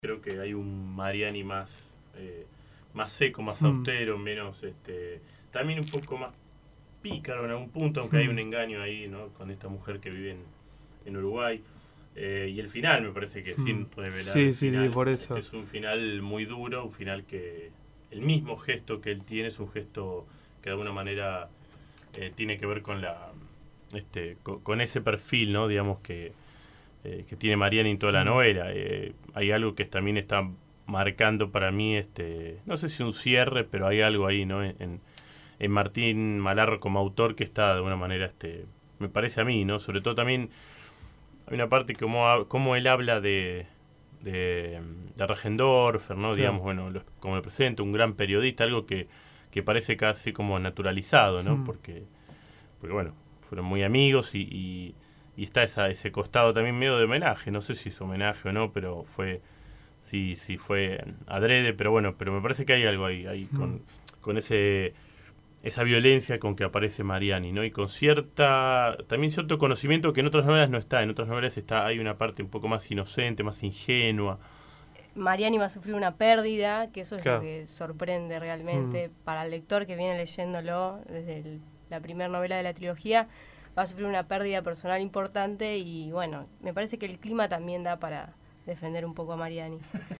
Creo que hay un Mariani más seco, más austero, menos también un poco más pícaro en algún punto, aunque hay un engaño ahí, ¿no? Con esta mujer que vive en Uruguay. Y el final me parece que sin revelar el final, sí, por eso. es un final muy duro, un final que el mismo gesto que él tiene es un gesto que de alguna manera tiene que ver con con ese perfil, ¿no? Digamos que tiene Mariani en toda la novela. Hay algo que también está marcando para mí, no sé si un cierre, pero hay algo ahí, ¿no? En Martín Malarro como autor que está de alguna manera, me parece a mí, ¿no? Sobre todo también hay una parte como él habla de Rajendorfer, ¿no? Claro. Digamos, bueno, como lo presenta, un gran periodista, algo que parece casi como naturalizado, ¿no? Porque bueno, fueron muy amigos y está ese costado también medio de homenaje, no sé si es homenaje o no, pero sí fue adrede, pero bueno, pero me parece que hay algo ahí con esa violencia con que aparece Mariani, ¿no? Y con también cierto conocimiento que en otras novelas no está, en otras novelas hay una parte un poco más inocente, más ingenua. Mariani va a sufrir una pérdida, que eso es Claro. lo que sorprende realmente para el lector que viene leyéndolo desde la primera novela de la trilogía. Va a sufrir una pérdida personal importante y bueno, me parece que el clima también da para defender un poco a Mariani.